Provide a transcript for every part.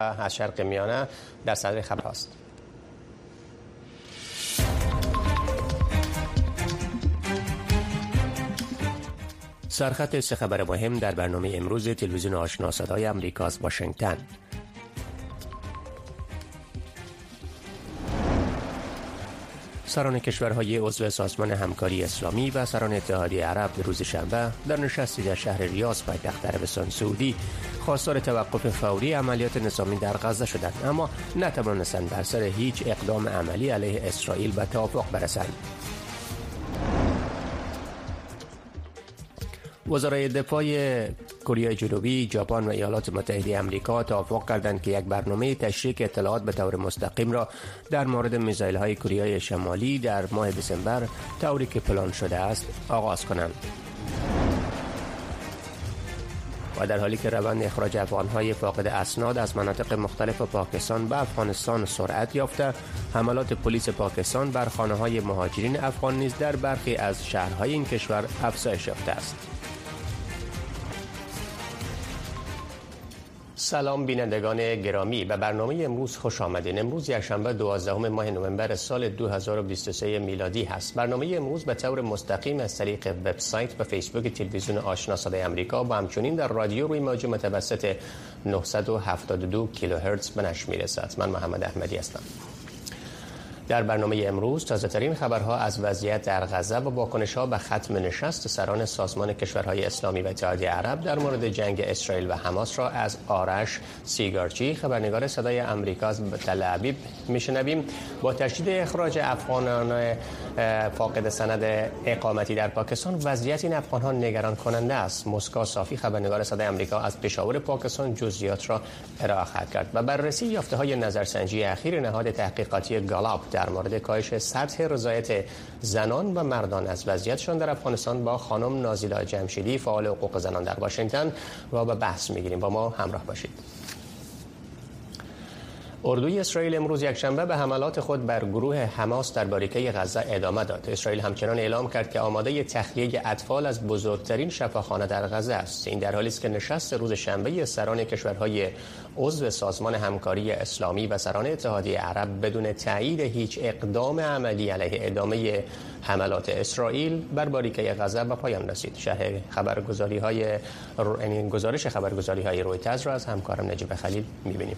از شرق میانه در صدر خبر است. سرخط سه خبر مهم در برنامه امروز تلویزیون آشنا صدای آمریکا از واشنگتن. سران کشورهای عضو سازمان همکاری اسلامی و سران اتحادیه عرب روز شنبه در نشستی در شهر ریاض پایتخت عربستان سعودی خواستار توقف فوری عملیات نظامی در غزه شدند، اما نتوانستند بر سر هیچ اقدام عملی علیه اسرائیل به توافق برسند. وزرای دفاع کره جنوبی، ژاپن و ایالات متحده آمریکا توافق کردند که یک برنامه تشریک اطلاعات به طور مستقیم را در مورد میزایل‌های کره شمالی در ماه دسامبر طوری که پلان شده است آغاز کنند. و در حالی که روند اخراج افغان‌های فاقد اسناد از مناطق مختلف پاکستان به افغانستان سرعت یافته، حملات پلیس پاکستان بر خانه‌های مهاجرین افغان نیز در برخی از شهرهای این کشور افزایش یافته است. سلام بینندگان گرامی، به برنامه امروز خوش آمدین. امروز یکشنبه 12 ماه نوامبر سال 2023 میلادی هست. برنامه امروز به طور مستقیم از طریق وبسایت و فیسبوک تلویزیون آشنا صدای آمریکا و همچنین در رادیو روی موج متوسط 972 کیلوهرتز به نشر میرسد. من محمد احمدی هستم. در برنامه امروز تازه ترین خبرها از وضعیت در غزه و واکنش‌ها به ختم نشست سران سازمان کشورهای اسلامی و اتحادیه عرب در مورد جنگ اسرائیل و حماس را از آرش سیگارچی، خبرنگار صدای آمریکا از تل ابیب میشنویم. با تشدید اخراج افغانان فاقد سند اقامتی در پاکستان، وضعیت این افغان‌ها نگران کننده است. موسکا صافی، خبرنگار صدای آمریکا از پشاور پاکستان، جزئیات را ارائه خواهد کرد. و بررسی یافته‌های نظرسنجی اخیر نهاد تحقیقاتی گالاپ در مورد کاهش سطح رضایت زنان و مردان از وضعیتشان در افغانستان با خانم نازیلا جمشیدی، فعال حقوق زنان در واشنگتن، و به بحث میگیریم. با ما همراه باشید. اردوی اسرائیل امروز یکشنبه به حملات خود بر گروه حماس در باریکه غزه ادامه داد. اسرائیل همچنان اعلام کرد که آماده تخلیه اطفال از بزرگترین شفاخانه در غزه است. این در حالی است که نشست روز شنبه سران کشورهای عضو سازمان همکاری اسلامی و سران اتحادیه عرب بدون تایید هیچ اقدام عملی علیه ادامه حملات اسرائیل بر باریکه غزه به پایان رسید. گزارش خبرگزاری‌های رویترز را از همکارم نجیب خلیل می‌بینیم.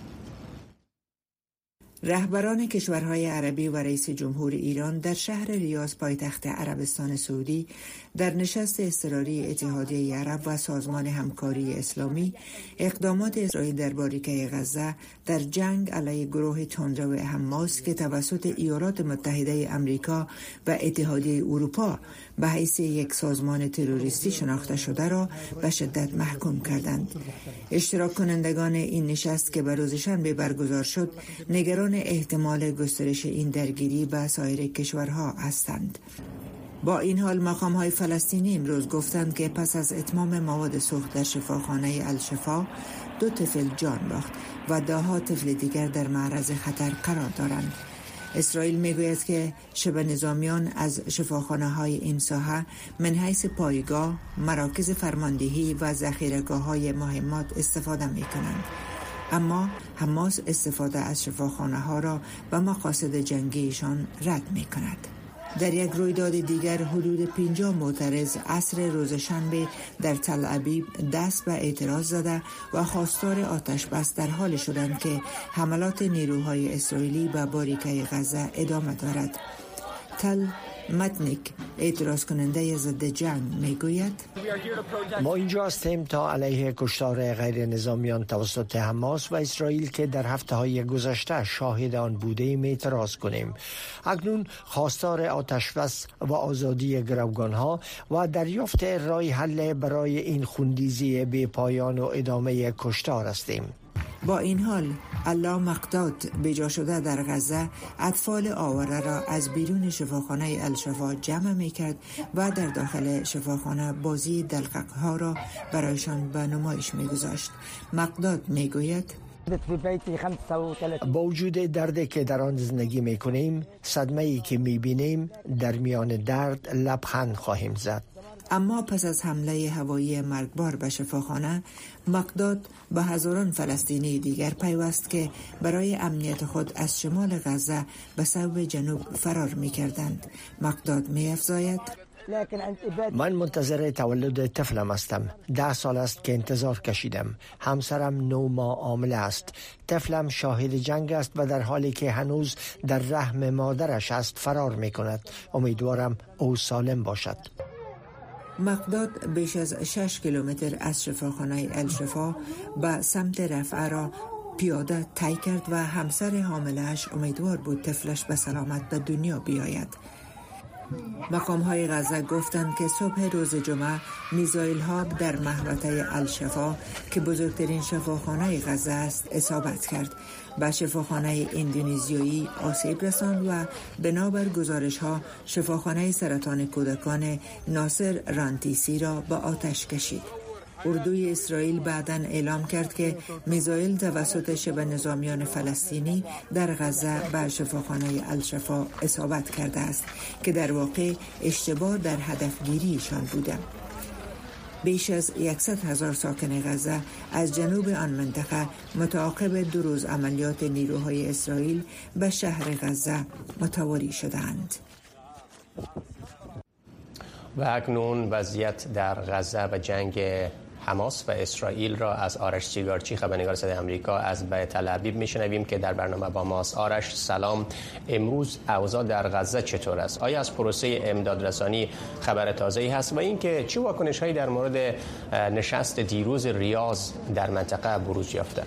رهبران کشورهای عربی و رئیس جمهور ایران در شهر ریاض پایتخت عربستان سعودی در نشست اضطراری اتحادیه عرب و سازمان همکاری اسلامی اقدامات اسرائیل در باریکه غزه در جنگ علیه گروه تندرو حماس که توسط ایالات متحده آمریکا و اتحادیه اروپا به حیث یک سازمان تروریستی شناخته شده را به شدت محکوم کردند. اشتراک کنندگان این نشست که به روز شنبه برگزار شد نگران احتمال گسترش این درگیری به سایر کشورها هستند. با این حال مقام‌های فلسطینی امروز گفتند که پس از اتمام مواد سوخت در شفاخانه الشفا 2 طفل جان باخت و 10 طفل دیگر در معرض خطر قرار دارند. اسرائیل میگوید که شبه نظامیان از شفاخانه‌های این ساحه من حیث پایگاه، مراکز فرماندهی و ذخیره‌گاه‌های مهمات استفاده می‌کنند. اما حماس استفاده از شفاخانه‌ها را به مقاصد جنگیشان رد می‌کند. در یک رویداد دیگر حدود 50 معترض عصر روز شنبه در تل ابیب دست به اعتراض زده و خواستار آتش بس در حال شدند که حملات نیروهای اسرائیلی به باریکه غزه ادامه دارد. تل متنیک، اعتراض کننده ضد جنگ، میگوید ما اینجا هستیم تا علیه کشتار غیر نظامیان توسط حماس و اسرائیل که در هفته‌های گذشته شاهد آن بودیم اعتراض کنیم. اکنون خواستار آتش بس و آزادی گروگانها و دریافت راه حل برای این خونریزی بی پایان و ادامه کشتار هستیم. با این حال علا مقداد بجا شده در غزه اطفال آواره را از بیرون شفاخانه الشفا جمع میکرد و در داخل شفاخانه بازی دلقق‌ها را برایشان به نمایش میگذاشت. مقداد میگوید با وجود دردی که در آن زندگی میکنیم، صدمه‌ای که میبینیم، در میان درد لبخند خواهیم زد. اما پس از حمله هوایی مرگبار به شفاخانه، مقداد به هزاران فلسطینی دیگر پیوست که برای امنیت خود از شمال غزه به سوی جنوب فرار می کردند. مقداد می افزاید: من منتظر تولد طفلم هستم. 10 سال است که انتظار کشیدم. همسرم 9 ماه حامله است. طفلم شاهد جنگ است و در حالی که هنوز در رحم مادرش است فرار می کند. امیدوارم او سالم باشد. مقداد بیش از 6 کیلومتر از شفاخانه الشفا به سمت رفح را پیاده طی کرد و همسر حامله‌اش امیدوار بود طفلش به سلامت به دنیا بیاید. مقام‌های غزه گفتند که صبح روز جمعه میزایل ها در محوطه الشفا که بزرگترین شفاخانه غزه است اصابت کرد. به شفاخانه اندونزیایی آسیب رساند و بنابر گزارش ها شفاخانه سرطان کودکان ناصر رانتیسی را به آتش کشید. اردوی اسرائیل بعداً اعلام کرد که میزایل توسط شبه نظامیان فلسطینی در غزه به شفاخانه الشفا اصابت کرده است که در واقع اشتباه در هدفگیریشان بوده. بیش از 100,000 ساکن غزه از جنوب آن منطقه متعاقب 2 روز عملیات نیروهای اسرائیل به شهر غزه متواری شدند. و اکنون وضعیت در غزه و جنگ حماس و اسرائیل را از آرش سیگارچی، خبرنگار صدای آمریکا از بیت تل‌آویو میشنویم که در برنامه با ماست. آرش سلام، امروز اوضاع در غزه چطور است؟ آیا از پروسه امدادرسانی خبر تازه‌ای هست و اینکه چه واکنش‌هایی در مورد نشست دیروز ریاض در منطقه بروز یافته؟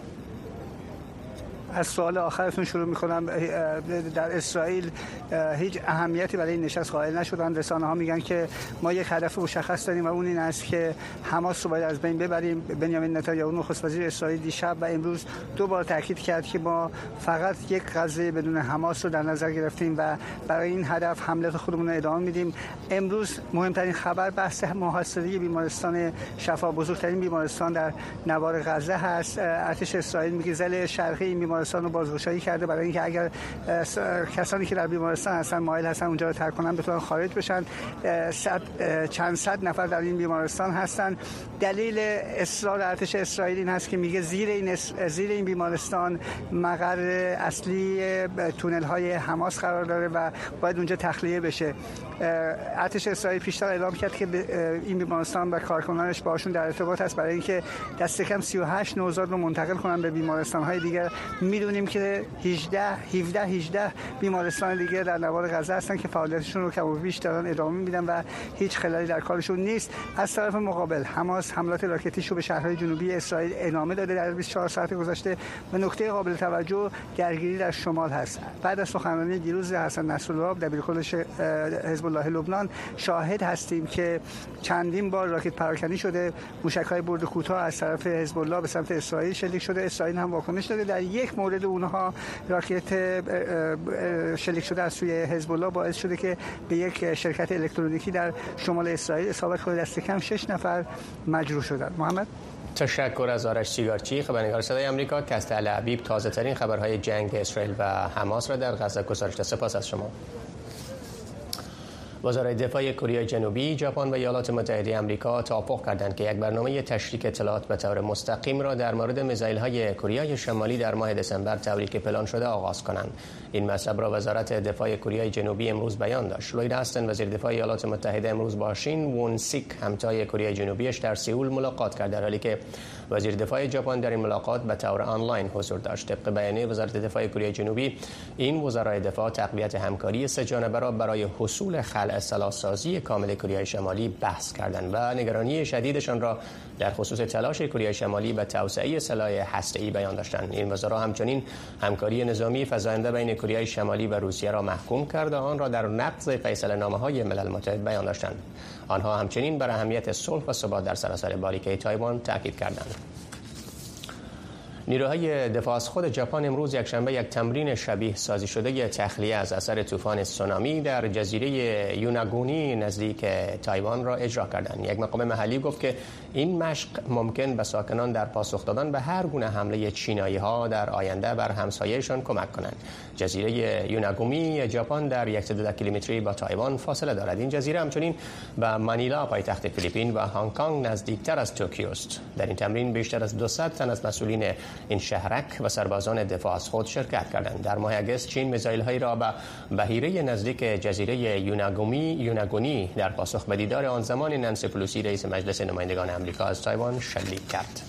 از سوال آخرتون شروع می‌کنم. در اسرائیل هیچ اهمیتی برای این نشست قائل نشدن. رسانه‌ها میگن که ما یک هدف مشخص داریم و اون این است که حماس رو باید از بین ببریم. بنیامین نتانیاهو نخست وزیر اسرائیل دیشب و امروز 2 بار تاکید کرد که ما فقط یک غزه بدون حماس رو در نظر گرفتیم و برای این هدف حملات خودمون رو ادامه میدیم. امروز مهمترین خبر بحث محاصره بیمارستان شفا، بزرگترین بیمارستان در نوار غزه هست. ارتش اسرائیل میگه ضلع شرقی این بیمارستان رو بازگشایی کرده برای اینکه اگر کسانی که در بیمارستان هستن مایل هستن اونجا رو ترک کنن بتونن خارج بشن. چند صد نفر در این بیمارستان هستن. دلیل اصرار ارتش اسرائیل این هست که میگه زیر این بیمارستان مقر اصلی تونل های حماس قرار داره و باید اونجا تخلیه بشه. ارتش اسرائیل پیشتر اعلام کرد که این بیمارستان و کارکنانش باشون در ارتباط است برای اینکه دست کم 38 نوزاد رو منتقل کنن به بیمارستان‌های دیگر. میدونیم که 18 بیمارستان دیگه در نوار غزه هستن که فعالیتشون رو کم و بیش دارن ادامه میدن و هیچ خلالی در کارشون نیست. از طرف مقابل حماس حملات راکتیش رو به شهرهای جنوبی اسرائیل ادامه داده در 24 ساعت گذشته و نکته قابل توجه درگیری در شمال هست. بعد از سخنرانی دیروز حسن نصرالله دبیرکل حزب الله لبنان شاهد هستیم که چندین بار راکت پراکنی شده، موشک‌های برد کوتاه از طرف حزب الله به سمت اسرائیل شلیک شده. اسرائیل هم واکنش داده. در یک مورد اونها راکت شلیک شده از سوی حزب الله باعث شده که به یک شرکت الکترونیکی در شمال اسرائیل اصابت کنه. دست کم 6 نفر مجروح شدند. محمد، تشکر از آرش سیگارچی، خبرنگار صدای آمریکا که از تل‌آویو تازه ترین خبرهای جنگ اسرائیل و حماس را در غزه گزارش داد. سپاس از شما. وزرای دفاع کره جنوبی، ژاپن و ایالات متحده آمریکا توافق کردند که یک برنامه تشریک اطلاعات به طور مستقیم را در مورد میزایل‌های کره شمالی در ماه دسامبر طوری که پلان شده آغاز کنند. این مطلب را وزارت دفاع کره جنوبی امروز بیان داشت. لوید استن، وزیر دفاع ایالات متحده، امروز با شین وون سیک، همتای کره جنوبیش، در سئول ملاقات کرد، در حالی که وزیر دفاع ژاپن در این ملاقات به طور آنلاین حضور داشت. طبق بیانیه وزارت دفاع کره جنوبی، این وزرای دفاع تقویت همکاری سه‌جانبه را برای حصول اصلاح‌سازی کامل کره شمالی بحث کردند و نگرانی شدیدشان را در خصوص تلاش کره شمالی به توسعه سلاح هسته‌ای بیان داشتند. این وزرا همچنین همکاری نظامی فزاینده بین کره شمالی و روسیه را محکوم کرد و آن را در نقض فیصله‌نامه‌های ملل متحد بیان داشتند. آنها همچنین بر اهمیت صلح و ثبات در سراسر باریکه تایوان تاکید کردند. نیروهای دفاع از خود ژاپن امروز یکشنبه یک تمرین شبیه سازی شده تخلیه از اثر طوفان سونامی در جزیره یوناگونی نزدیک تایوان را اجرا کردند. یک مقام محلی گفت که این مشق ممکن به ساکنان در پاسخ دادن به هر گونه حمله چینایی‌ها در آینده بر همسایه‌شان کمک کنند. جزیره یوناگونی ژاپن در 110 کیلومتری با تایوان فاصله دارد. این جزیره همچنین به منیلا پایتخت فیلیپین و هنگ کنگ نزدیکتر از توکیو است. در این تمرین بیشتر از 200 تن از مسئولین این شهرک و سربازان دفاع از خود شرکت کردند. در ماه اگست چین میزایل‌هایی را به بحیره نزدیک جزیره یوناگونی در پاسخ به دیدار آن زمان نانسی پلوسی رئیس مجلس نمایندگان آمریکا از تایوان شلیک کرد.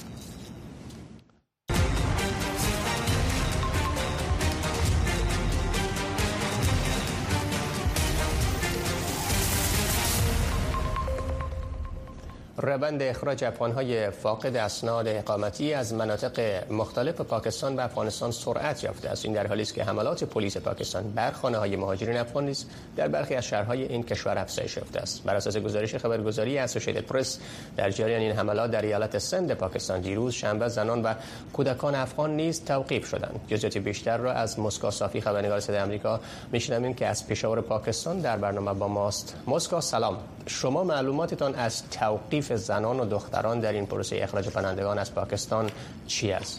روند اخراج افغان‌های فاقد اسناد اقامتی از مناطق مختلف پاکستان و افغانستان سرعت یافته است. این در حالی است که حملات پلیس پاکستان بر خانه‌های مهاجرین افغان نیز در برخی از شهرهای این کشور افزایش یافته است. بر اساس گزارش خبرگزاری اسوسییتد پرس، در جریان این حملات در ایالت سند پاکستان دیروز شنبه زنان و کودکان افغان نیز توقیف شدند. جزئیات بیشتر را از مسکو صافی خبرنگار صدای آمریکا می‌شنویم که از پشاور پاکستان در برنامه با ماست. مسکو سلام. شما معلوماتتان از توقیف زنان و دختران در این پروسه اخراج پناهندگان از پاکستان چی است؟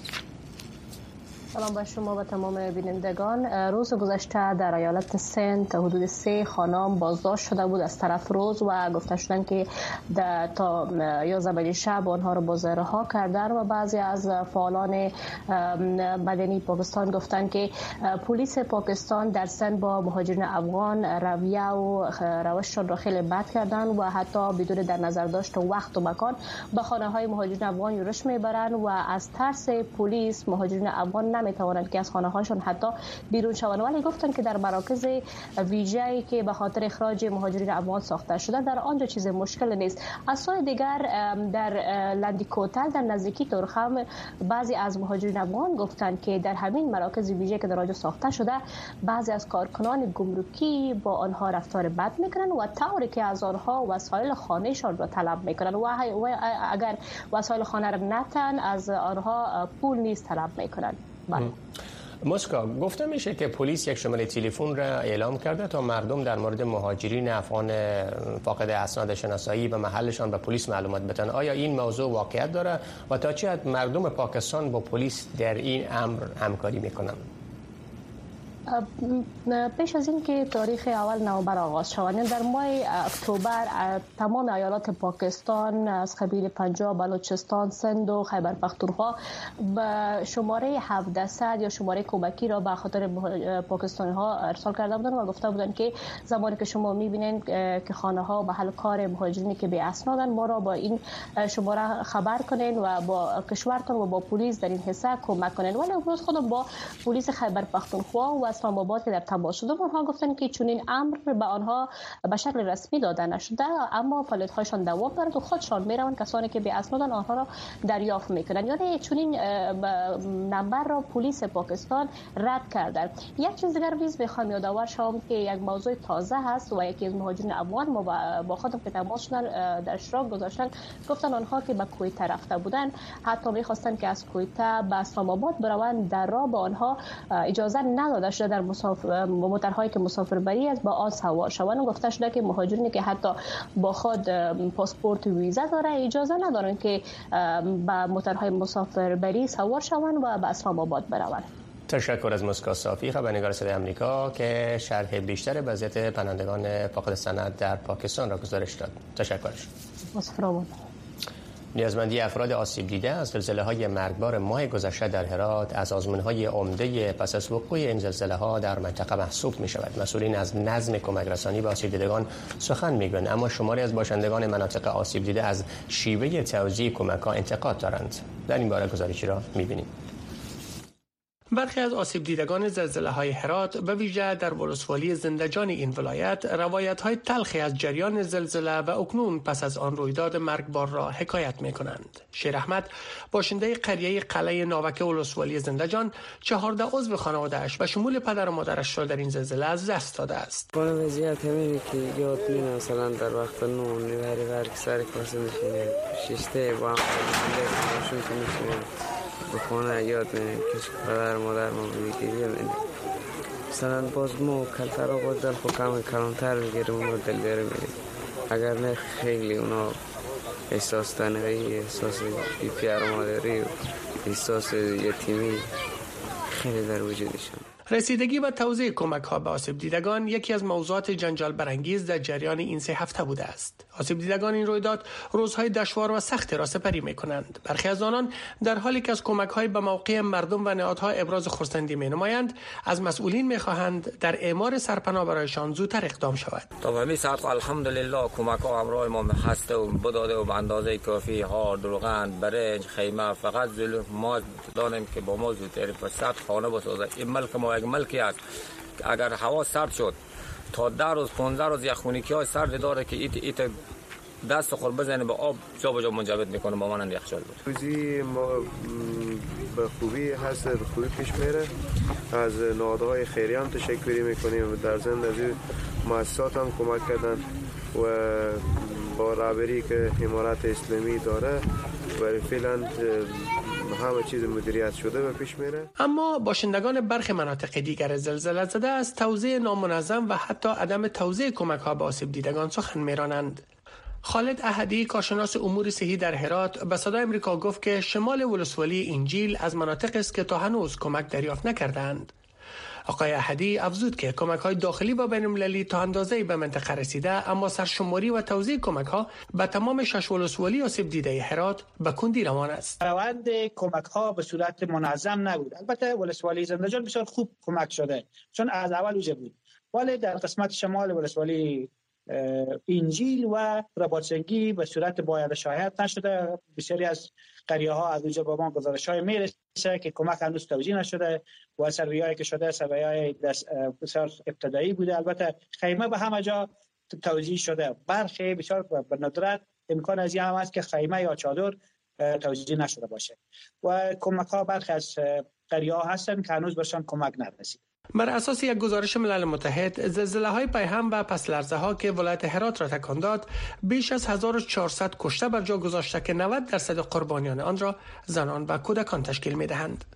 سلام به شما و تمام بینندگان. روز گذشته در ایالت سند حدود 3 خانم بازداشت شده بود از طرف روز و گفته شدند که تا 11 شب آنها را بازرها کردند و بعضی از فعالان مدنی پاکستان گفتند که پلیس پاکستان در سند با مهاجرین افغان رویه و روششان را خیلی بد کردند و حتی بدون در نظر داشت وقت و مکان به خانه‌های مهاجرین افغان یورش میبرند و از ترس پلیس مهاجرین افغان نمیتوانند که از خانه هاشون حتی بیرون شوند. ولی گفتند که در مراکز ویژه‌ای که به خاطر اخراج مهاجرین افغان ساخته شده در آنجا چیز مشکل نیست. از سوی دیگر در لندیکوتل در نزدیکی تورخم بعضی از مهاجرین افغان گفتند که در همین مراکز ویژه که در آنجا ساخته شده بعضی از کارکنان گمرکی با آنها رفتار بد میکنند و طوری که از آنها وسایل خانه‌شان را طلب میکنند و اگر وسایل خانه را نتن از آنها پول نیز طلب میکنند. مسکو گفته میشه که پلیس یک شماره تلفن را اعلام کرده تا مردم در مورد مهاجرین افغان فاقد اسناد شناسایی به محلشان به پلیس معلومات بدن. آیا این موضوع واقعیت داره و تا چه حد مردم پاکستان با پلیس در این امر همکاری میکنن؟ پیش از این که تاریخ اول نوامبر آغاز شود در ماه اکتبر تمام ایالات پاکستان از قبیل پنجاب، بلوچستان، سند و خیبر پختونخوا به شماره 1700 یا شماره کمکی را به خاطر پاکستانی ها ارسال کرده بودند و گفته بودند که زمانی که شما میبینید که خانه ها محل کار مهاجرینی که به اسنادن ما را با این شماره خبر کنین و با کشورتان و با پلیس در این حصه کمک کنین. ولی امروز خودم با پلیس خیبر پختونخوا و اسلام آباد که در تماس شدم آنها گفتن که چون این امر به آنها به شکل رسمی داده نشده اما فعالیت‌هایشان دوام دارد و خودشان میروند کسانی که به اسنادن آنها را دریافت میکنند. یعنی چون این نمبر را پلیس پاکستان رد کردند. یک چیز دیگر نیز میخوام یادآور شوم که یک موضوع تازه هست و یکی از مهاجرین افغان ما با خودم که تماس شدن در اشتراک گذاشتن گفتن آنها که به کویت رفته بودند حتی میخواستن که از کویت به اسلام آباد بروند در راه به آنها اجازه نداده شده در موترهایی که مسافربری است با آن سوار شوند و گفته شده که مهاجرینی که حتی با خود پاسپورت و ویزا داره اجازه ندارن که به موترهای مسافربری سوار شوند و به اسلام آباد بروند. تشکر از مسکو صافی خبرنگار صدای آمریکا که شرح بیشتر وضعیت پناهندگان فاقد سند در پاکستان را گزارش داد. تشکرش. نیازمندی افراد آسیب دیده از زلزله‌های مرگبار ماه گذشته در هرات از آزمون‌های عمده پس از وقوع این زلزله‌ها در منطقه محسوب می‌شود. مسئولین از نظم کمک رسانی به آسیب دیدگان سخن می‌گویند، اما شماری از باشندگان مناطق آسیب دیده از شیوه توزیع کمک‌ها انتقاد دارند. در این باره گزارشی را می‌بینیم. برخی از آسیب دیدگان زلزله‌های هرات به ویژه در ولسوالی زندجان این ولایت روایت‌های تلخی از جریان زلزله و اکنون پس از آن رویداد مرگبار را حکایت می‌کنند. شیر احمد باشنده قریه قلعه ناوک ولسوالی زندجان 14 عضو خانواده‌اش و شمول پدر و مادرش را در این زلزله از دست داده است. با وضعیت همینه که یاد میاد مثلا در وقت نون میبری سر کلاس میشینه شیشته با هم میشینه به خونه یاد می‌نیم که پدر مادر ما میگیریم. مثلا باز ما کلتر رو باز دل خود کلانتر میگیریم و دل بیاره میگیریم. اگر نه خیلی اونا احساس تنهایی، احساس بی‌پدر مادری و احساس یتیمی خیلی در وجودشان. رسیدگی و توزیع کمک‌ها به آسیب دیدگان یکی از موضوعات جنجال برانگیز در جریان این 3 هفته بوده است. آسیب دیدگان این رویداد روزهای دشوار و سختی را سپری می‌کنند. برخی از آنان در حالی که از کمک‌های به موقع مردم و نهادها ابراز خرسندی می‌نمایند، از مسئولین می‌خواهند در اعمار سرپناه برایشان زودتر اقدام شود. تا همین ساعت الحمدلله کمک‌ها همراه ما هست و بداده و به اندازه کافی ها دروغن برنج خیمه. فقط ما دانیم که با ما زودتر فرصت خانه بسازه. این ملک ما یک ملکی است. اگر هوا سرد شد تا 10 روز 15 روز یخونیکی های سرد داره که ایت دست خور بزنه به آب جا به جا منجمد میکنه با مانند یخچال بود. روزی ما به خوبی هست، به خوبی پیش میره. از نهادهای خیریه هم تشکری میکنیم، در ضمن از مؤسسات هم کمک کردن و با رهبری که امارت اسلامی داره و فعلا همه چیز مدیریت شده و پیش میره. اما باشندگان برخی مناطق دیگر زلزله زده از توزیع نامنظم و حتی عدم توزیع کمک‌ها به آسیب دیدگان سخن میرانند. خالد احدی کارشناس امور صحی در هرات به صدای آمریکا گفت که شمال ولسوالی انجیل از مناطق است که تا هنوز کمک دریافت نکردند. آقای احدی افزود که کمک‌های داخلی و بین‌المللی تا اندازه‌ای به منطقه رسیده، اما سرشماری و توزیع کمک‌ها به تمام 6 ولسوالی آسیب دیده هرات به کندی روان است. روند کمک‌ها به صورت منظم نبود. البته ولسوالی زنده‌جان بسیار خوب کمک شده چون از اول وجود بود، ولی در قسمت شمال ولسوالی انجیل و رباطسنگی به صورت باید شاهد نشده. بسیاری از قریه ها از اونجا با ما گزارش های میرسه که کمک هنوز توزیع نشده و سرویایی که شده سرویای بسیار ابتدایی بوده. البته خیمه به همه جا توزیع شده، برخی بسیار به ندرت امکان از این هم هست که خیمه یا چادر توزیع نشده باشه و کمک ها برخی از قریه ها هستن که هنوز برشان کمک نرسید. بر اساس یک گزارش ملل متحد، زلزله‌های پیهم و پس لرزه‌ها که ولایت هرات را تکان داد، بیش از 1400 کشته بر جا گذاشته که 90% قربانیان آن را زنان و کودکان تشکیل می‌دهند.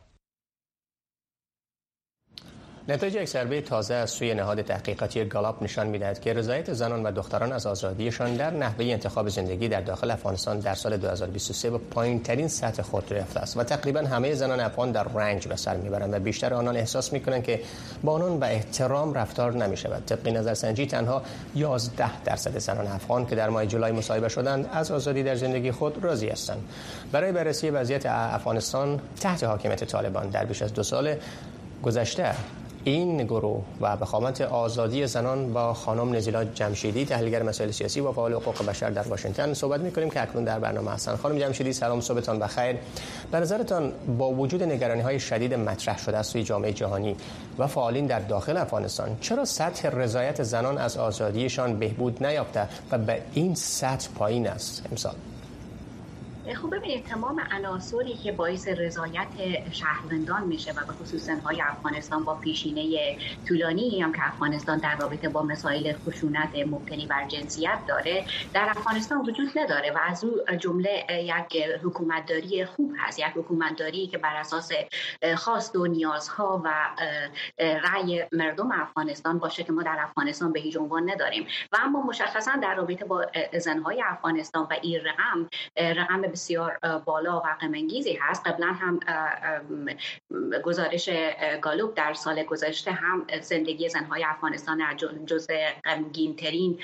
نتایج یک سروی تازه از سوی نهاد تحقیقاتی گالاپ نشان می‌دهد که رضایت زنان و دختران از آزادیشان در نحوه انتخاب زندگی در داخل افغانستان در سال 2023 به پایین‌ترین سطح خود رفته است و تقریباً همه زنان افغان در رنج به سر می‌برند و بیشتر آنان احساس می‌کنند که با آنان با احترام رفتار نمی‌شود. طبق نظرسنجی تنها 11% زنان افغان که در ماه جولای مصاحبه شدند از آزادی در زندگی خود راضی هستند. برای بررسی وضعیت افغانستان تحت حاکمیت طالبان در بیش از 2 سال گذشته، این گروه و بخامت آزادی زنان با خانم نزیلا جمشیدی، تحلیلگر مسائل سیاسی و فعال حقوق بشر در واشنگتن صحبت می‌کنیم که اکنون در برنامه هستند. خانم جمشیدی سلام، صبحتان بخیر. به نظرتان با وجود نگرانی‌های شدید مطرح شده از سوی جامعه جهانی و فعالین در داخل افغانستان، چرا سطح رضایت زنان از آزادیشان بهبود نیافته و به این سطح پایین است امسال؟ خب ببینید، تمام عناصری که باعث رضایت شهروندان میشه و به خصوص زن‌های افغانستان با پیشینه طولانی هم که افغانستان در رابطه با مسائل خشونت مبتنی بر جنسیت داره در افغانستان وجود نداره و از او جمله یک حکومتداری خوب هست، یک حکومتداری که بر اساس خواست و نیازها و رأی مردم افغانستان باشه که ما در افغانستان به هیچ عنوان نداریم. و اما مشخصا در رابطه با زن‌های افغانستان و این رقم بسیار بالا و غم‌انگیزی هست. قبلا هم گزارش گالوپ در سال گذشته هم زندگی زن‌های افغانستان جزو غمگین‌ترین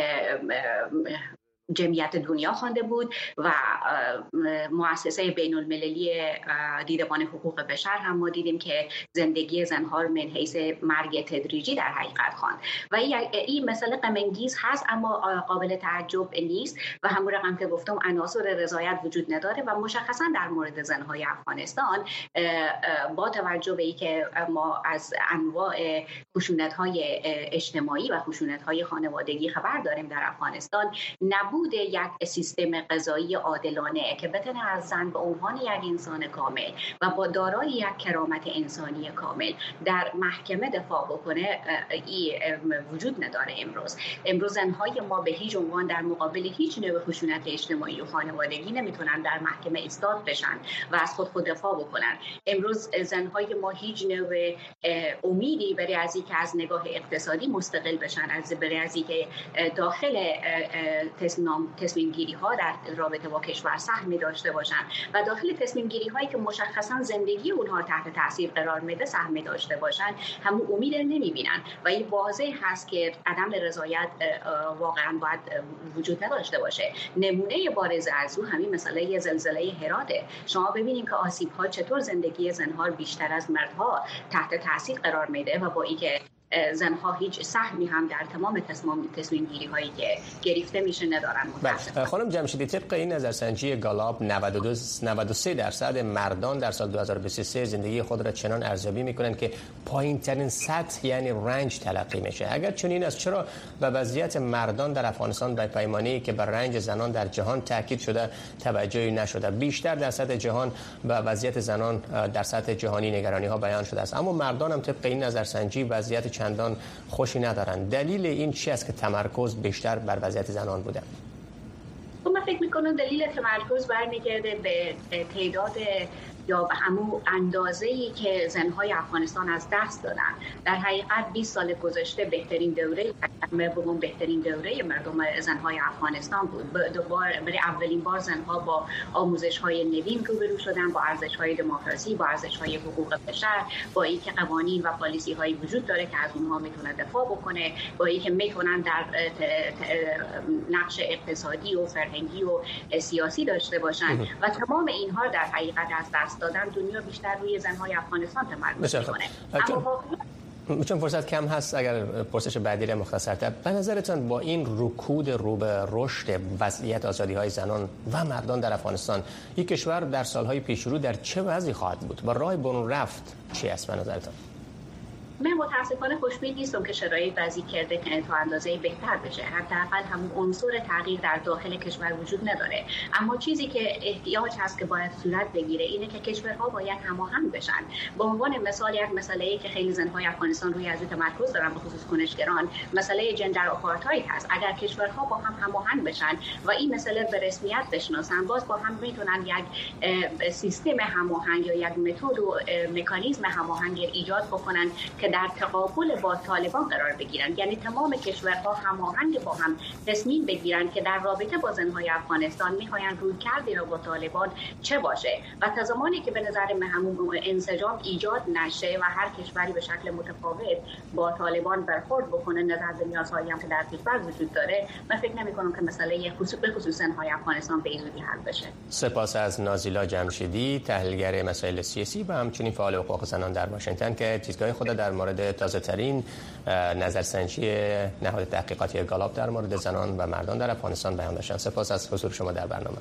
جمعیت دنیا خوانده بود و مؤسسه بین المللی دیدبان حقوق بشر هم ما دیدیم که زندگی زنها رو من حیث مرگ تدریجی در حقیقت خواند و این مسئله غم‌انگیز هست اما قابل تعجب نیست و همون رقم که گفتم عناصر رضایت وجود نداره و مشخصا در مورد زنهای افغانستان با توجه به اینکه ما از انواع خشونت‌های اجتماعی و خشونت‌های خانوادگی خبر داریم در افغانستان، نبود نبود یک سیستم قضایی عادلانه که بتونه از زن به عنوان یک انسان کامل و با دارای یک کرامت انسانی کامل در محکمه دفاع بکنه وجود نداره. امروز زنهای ما به هیچ عنوان در مقابل هیچ نوع خشونت اجتماعی و خانوادگی نمیتونن در محکمه ایستاد بشن و از خود دفاع بکنن. امروز زنهای ما هیچ نوع امیدی برای از اینکه از نگاه اقتصادی مستقل بشن، برای از اینکه داخل تصمیم گیری ها در رابطه با کشور سهمی داشته باشن و داخل تصمیم گیری هایی که مشخصا زندگی اونها تحت تاثیر قرار میده سهمی داشته باشن، همون امید نمیبینن و این واضح هست که عدم رضایت واقعا باید وجود نداشته باشه. نمونه بارز از اون همین مسئله زلزله هراته. شما ببینید که آسیب ها چطور زندگی زنها بیشتر از مردها تحت تاثیر قرار میده و با اینکه زنها هیچ سهمی هم در تمام تصمیم گیری هایی که گرفته میشه ندارن. خانم جمشیدی، طبق این نظرسنجی گالاب 93% مردان در سال 2023 زندگی خود را چنان ارزیابی میکنند که پایین ترین سطح یعنی رنج تلقی میشه. اگر چنین است چرا به وضعیت مردان در افغانستان به پیمانی که بر رنج زنان در جهان تاکید شده توجهی نشده؟ بیشتر در سطح جهان به وضعیت زنان در سطح جهانی نگرانی ها بیان شده است، اما مردان هم طبق این نظرسنجی وضعیت چندان خوشی ندارند. دلیل این چی است که تمرکز بیشتر بر وضعیت زنان بوده؟ من فکر میکنم دلیل تمرکز برمیگرده به تعداد یا به همون اندازه‌ای که زنهای افغانستان از دست دادن. در حقیقت 20 سال گذشته بهترین دوره مردم زنهای افغانستان بود. برای اولین بار زنها با آموزش‌های نوین روبرو شدن، با ارزش‌های دموکراسی، با ارزش‌های حقوق بشر، با اینکه قوانین و پالیسی‌هایی وجود داره که از اونها میتونه دفاع بکنه، با اینکه میتونن در نقش اقتصادی و فرهنگی و سیاسی داشته باشن و تمام اینها در حقیقت از دست دادن دنیا بیشتر روی زنهای افغانستان تمرکز میکنه. چون فرصت کم هست، اگر پرسش بعدی را مختصرتر، به نظرتان با این رکود رو به رشد وضعیت آزادی‌های زنان و مردان در افغانستان یک کشور در سالهای پیش رو در چه وضعی خواهد بود و راه برون رفت چی است به نظرتان؟ من متاسفانه خوشبین نیستم که شرایط وضعی کرده که تا اندازه بهتر بشه. حداقل همون عنصر تغییر در داخل کشور وجود نداره. اما چیزی که احتیاج هست که باید صورت بگیره اینه که کشورها باید هماهنگ بشن. به عنوان مثال یک مسئله‌ای که خیلی زنهای افغانستان روی از تمرکز دارن به خصوص کنشگران، مسئله جندر آپارتاید هست. اگر کشورها با هم هماهنگ بشن و این مسئله به رسمیت بشناسن، باز با هم میتونن یک سیستم هماهنگ یا یک متد و مکانیزم هماهنگ ایجاد بکنن که در تقابل با طالبان قرار بگیرن. یعنی تمام کشورها هماهنگ با هم تصمیم بگیرن که در رابطه با زنهای افغانستان میخواین رویکردی را با طالبان چه باشه و تا زمانی که به نظر من همون انسجام ایجاد نشه و هر کشوری به شکل متفاوت با طالبان برخورد بکنه نظر به نیازهایی هم که در کشور وجود داره، من فکر نمی‌کنم که مسئله خصوص زنهای افغانستان به زودی حل بشه. سپاس از نازیلا جمشیدی، تحلیلگر مسائل سیاسی و همچنین فعال حقوق زنان در واشنگتن که دیدگاه خود در مورد تازه‌ترین نظرسنجی نهاد تحقیقاتی گالاب در مورد زنان و مردان در افغانستان بیان داشتند. سپاس از حضور شما در برنامه.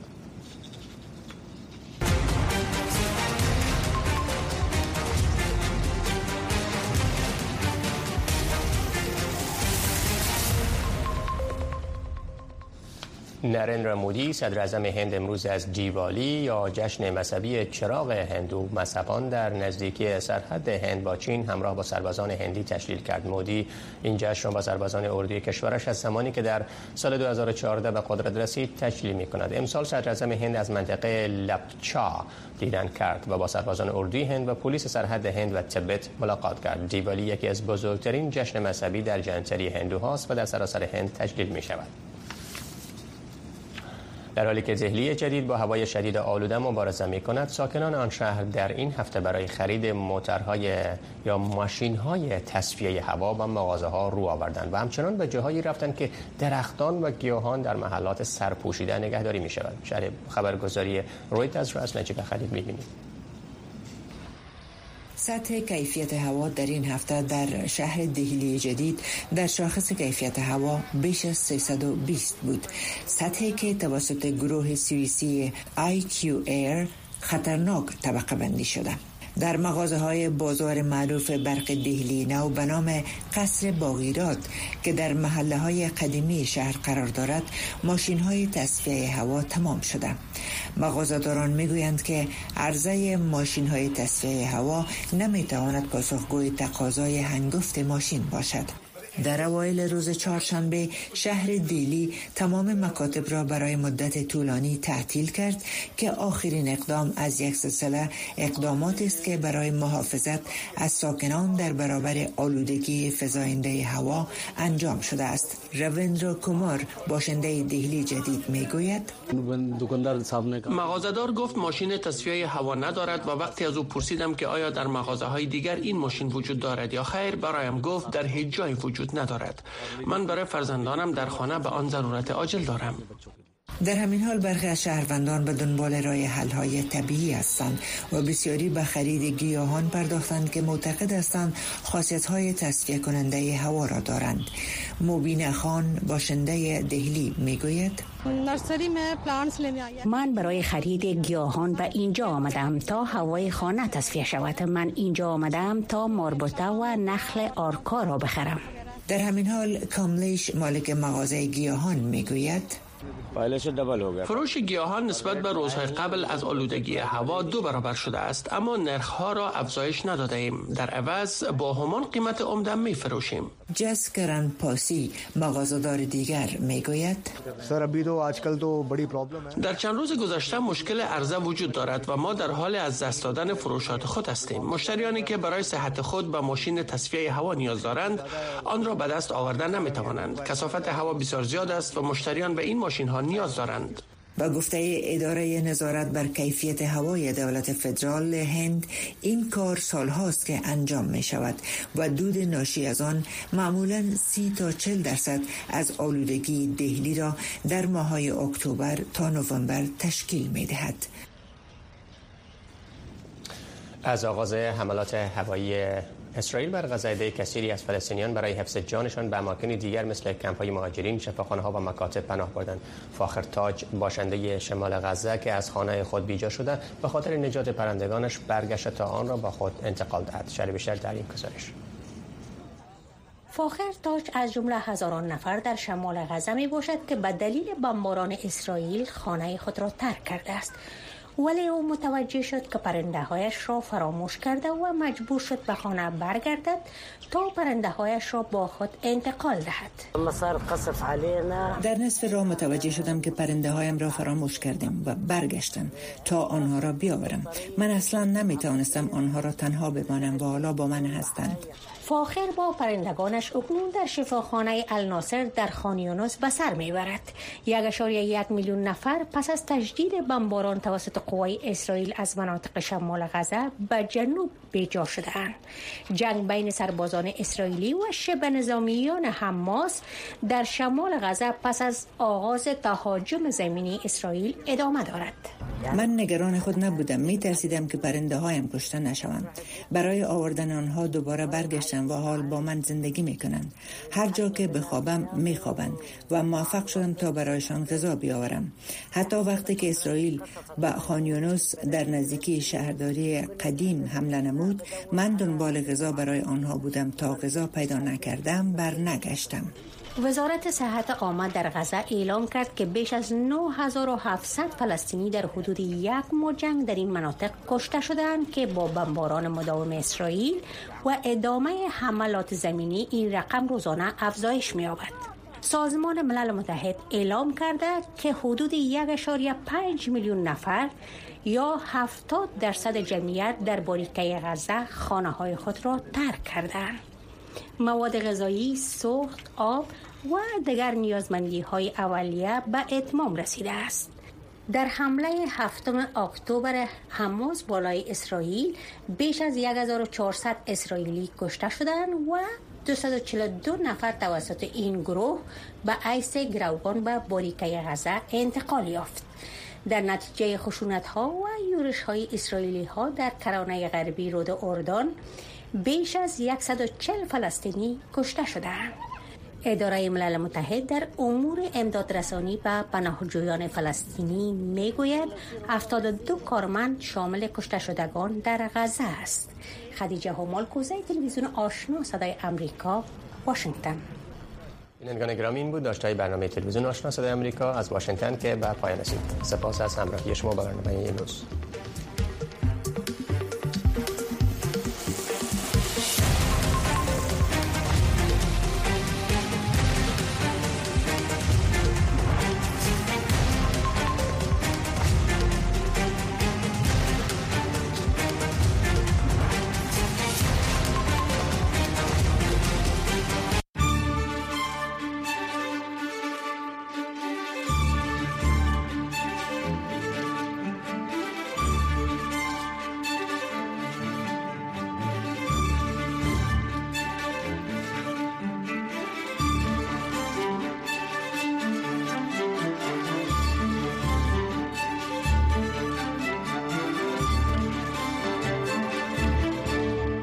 نریندرا مودی صدر اعظم هند امروز از دیوالی یا جشن مذهبی چراغ هندو مذهبان در نزدیکی سرحد هند با چین همراه با سربازان هندی تشکیل کرد. مودی این جشن را با سربازان اردوی کشورش از زمانی که در سال 2014 به قدرت رسید تشکیل می‌کند. امسال صدر اعظم هند از منطقه لپچا دیدن کرد و با سربازان اردوی هند و پلیس سرحد هند و تبت ملاقات کرد. دیوالی یکی از بزرگترین جشن مذهبی در جنتری هندوهاست و در سراسر هند تشکیل می‌شود. در حالی که دهلی جدید با هوای شدید آلوده مبارزه می‌کند، ساکنان آن شهر در این هفته برای خرید موتورهای یا ماشین‌های تصفیه هوا و مغازه‌ها رو آوردند و همچنان به جاهایی رفتند که درختان و گیاهان در محلات سرپوشیده نگهداری می‌شوند. شرح خبرگزاری رویترز را از نجیب خلیل می‌بینید. سطح کیفیت هوا در این هفته در شهر دهلی جدید در شاخص کیفیت هوا بیش از 320 بود، سطحی که توسط گروه سوئیسی IQ Air خطرناک طبقه بندی شده. در مغازه‌های بازار معروف برق دهلی نو به نام قصر باغیرات که در محله‌های قدیمی شهر قرار دارد ماشین‌های تصفیه هوا تمام شده. مغازه‌داران می‌گویند که عرضه ماشین‌های تصفیه هوا نمی‌تواند پاسخگوی تقاضای هنگفت ماشین باشد. در اوایل روز چهارشنبه شهر دیلی تمام مکاتب را برای مدت طولانی تعطیل کرد که آخرین اقدام از یک سلسله اقدامات است که برای محافظت از ساکنان در برابر آلودگی فزاینده هوا انجام شده است. رویندرا کومار باشنده دهلی جدید میگوید مغازه‌دار گفت ماشین تصفیه هوا ندارد و وقتی از او پرسیدم که آیا در مغازه‌های دیگر این ماشین وجود دارد یا خیر، برایم گفت در هیچ جای وجود ندارد. من برای فرزندانم در خانه به آن ضرورت عاجل دارم. در همین حال برخی از شهروندان به دنبال راه حل‌های طبیعی هستند و بسیاری به خرید گیاهان پرداختند که معتقد هستند خاصیت‌های تصفیه کننده هوا را دارند. مبین خان باشنده دهلی میگوید من برای خرید گیاهان به اینجا آمدم تا هوای خانه تصفیه شود. من اینجا آمدم تا ماربوتا و نخل آرکا را بخرم. در همین حال کاملیش مالک مغازه گیاهان میگوید فروش گیاهان نسبت به روزهای قبل از آلودگی هوا 2 برابر شده است، اما نرخ‌ها را افزایش نداده ایم. در عوض با همان قیمت عمده می فروشیم. جسکران پاسی مغازه‌دار دیگر میگوید در چند روز گذشته مشکل عرضه وجود دارد و ما در حال از دست دادن فروشات خود هستیم. مشتریانی که برای صحت خود به ماشین تصفیه هوا نیاز دارند آن را به دست آوردن نمی توانند. کثافت هوا بسیار زیاد است و مشتریان به این ماشین ها نیاز دارند. با گفته اداره نظارت بر کیفیت هوای دولت فدرال هند، این کار سالهاست که انجام می شود و دود ناشی از آن معمولاً 30 تا 40% از آلودگی دهلی را در ماه‌های اکتبر تا نوامبر تشکیل می دهد. از آغاز حملات هوایی اسرائیل بر غزه کثیری از فلسطینیان برای حفظ جانشان به اماکن دیگر مثل کمپ‌های مهاجرین، شفاخانه‌ها و مکاتب پناه بردند. فاخر تاج باشنده شمال غزه که از خانه خود بیجا شده به خاطر نجات پرندگانش برگشت تا آن را با خود انتقال دهد. شرح بیشتر در این گزارش. فاخر تاج از جمله هزاران نفر در شمال غزه می باشد که به دلیل بمباران اسرائیل خانه خود را ترک کرده است. ولی او متوجه شد که پرنده هایش را فراموش کرده و مجبور شد به خانه برگردد تا پرنده هایش را با خود انتقال دهد. در نصف راه متوجه شدم که پرنده هایم را فراموش کردم و برگشتم تا آنها را بیاورم. من اصلا نمیتوانستم آنها را تنها بمانم و حالا با من هستند. فاخر با پرندگانش اکنون در شفاخانه الناصر در خان یونس به سر میبرد. 1.1 میلیون نفر پس از تجدید بمباران توسط قوای اسرائیل از مناطق شمال غزه به جنوب بیجا شده‌اند. جنگ بین سربازان اسرائیلی و شبه نظامیان حماس در شمال غزه پس از آغاز تهاجم زمینی اسرائیل ادامه دارد. من نگران خود نبودم. میترسیدم که پرنده هایم کشته نشوند. برای آوردن آنها دوباره برگشتم و حال با من زندگی میکنند. هر جا که بخوابم میخوابند و موفق شدم تا برایشان غذا بیاورم. حتی وقتی که اسرائیل به خان یونس در نزدیکی شهرداری قدیم حمله نمود، من دنبال غذا برای آنها بودم. تا غذا پیدا نکردم برنگشتم. وزارت صحت عامه در غزه اعلام کرد که بیش از 9700 فلسطینی در حدود 1 ماه جنگ در این مناطق کشته شدند که با بمباران مداوم اسرائیل و ادامه حملات زمینی این رقم روزانه افزایش می‌یابد. سازمان ملل متحد اعلام کرده که حدود 1.5 میلیون نفر یا 70% جمعیت در باریکه غزه خانه‌های خود را ترک کردند. مواد غذایی، سوخت، آب و دیگر نیازمندی‌های اولیه به اتمام رسیده است. در حمله 7 اکتبر حماس بالای اسرائیل بیش از 1400 اسرائیلی کشته شدند و 242 نفر توسط این گروه به حیث گروگان به باریکه غزه انتقال یافت. در نتیجه خشونت‌ها و یورش‌های اسرائیلی‌ها در کرانه غربی رود اردن بیش از 140 فلسطینی کشته شدند. اداره ملل متحد در امور امدادرسانی به پناهجویان فلسطینی میگوید 72 کارمند شامل کشته شدگان در غزه است. خدیجه همالکوزی، تلویزیون آشنا صدای امریکا، واشنگتن. بینندگان گرامی، این بود داشته‌های برنامه تلویزیون آشنا صدای امریکا از واشنگتن که به پایان رسید. سپاس از همراهی شما با برنامه امروز.